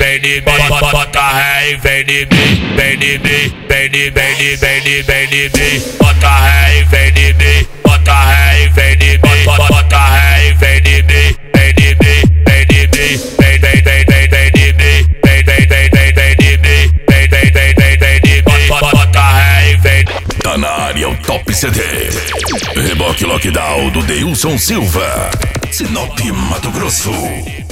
vem de mim, bota ré e vem de mim, vem de mim, vem de mim, bota ré e vem de mim, bota ré e vem de mim, bota ré e vem de mim, vem de mim, vem de mim, vem de mim, vem de mim, vem de mim, bota ré e vem. Tá na área o Top CD. Reboque Lockdown do Deilson Silva, Sinop, Mato Grosso.